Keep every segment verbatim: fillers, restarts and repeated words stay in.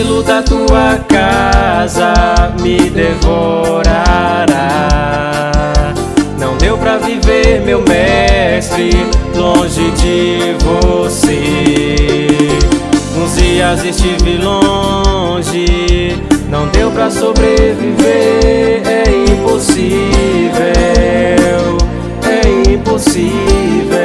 zelo da tua casa me devorará. Não deu pra viver, meu mestre, longe de você. Uns dias estive longe, não deu pra sobreviver. É impossível, é impossível.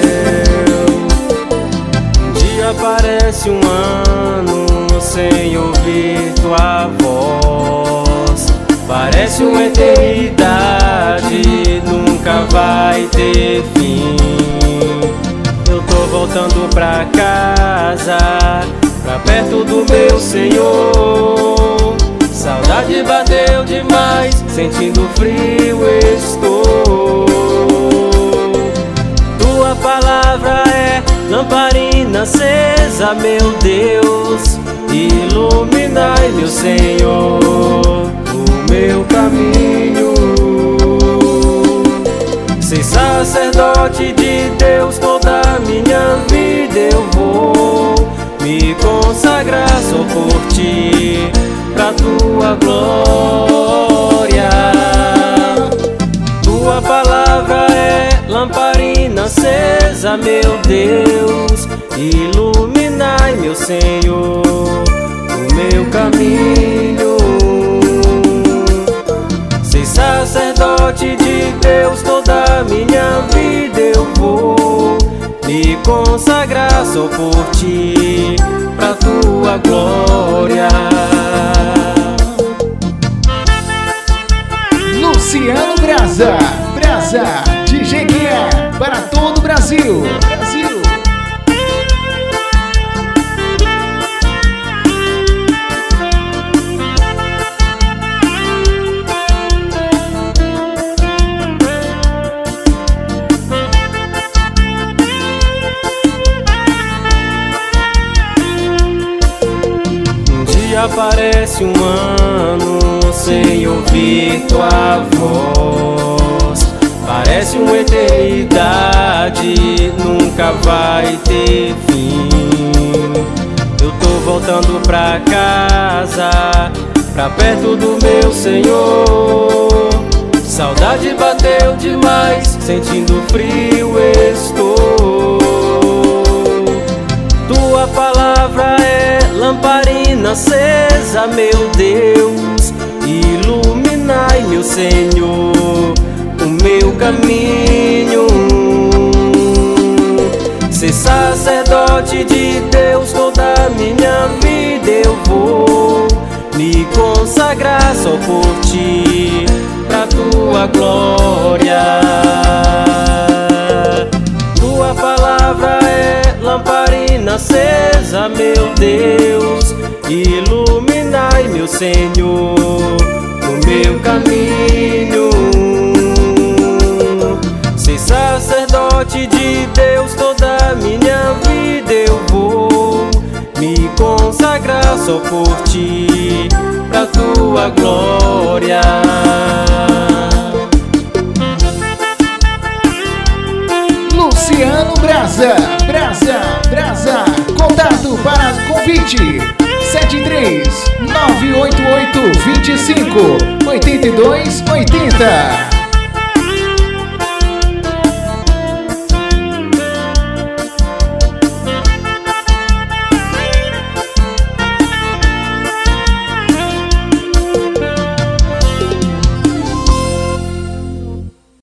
Um dia parece um ano sem ouvir tua voz. Parece uma eternidade, nunca vai ter fim. Eu tô voltando pra casa, pra perto do meu Senhor. Saudade bateu demais, sentindo frio estou. Tua palavra é lamparina acesa, meu Deus. Iluminai, meu Senhor, o meu caminho. Ser sacerdote de Deus, toda a minha vida eu vou me consagrar só por ti, pra tua glória. Tua palavra é lamparina acesa, meu Deus. Iluminai, meu Senhor, o meu caminho. Ser sacerdote de Deus, toda a minha vida eu vou me consagrar só por ti, pra tua glória. Luciano Braza, Braza, D J que é para todo o Brasil. Brasil. Parece um ano sem ouvir tua voz. Parece uma eternidade, nunca vai ter fim. Eu tô voltando pra casa, pra perto do meu Senhor. Saudade bateu demais, sentindo frio estou. Tua palavra é lamparina acesa, meu Deus. Iluminai, meu Senhor, o meu caminho. Ser sacerdote de Deus, toda a minha vida eu vou me consagrar só por ti, pra tua glória. Tua palavra é lamparina acesa, meu Deus. Iluminai, meu Senhor, o meu caminho. Ser sacerdote de Deus, toda a minha vida eu vou me consagrar só por ti, pra tua glória. Luciano Braza, Braza, Braza. Contato para convite sete três nove oito oito dois cinco oito dois oito zero.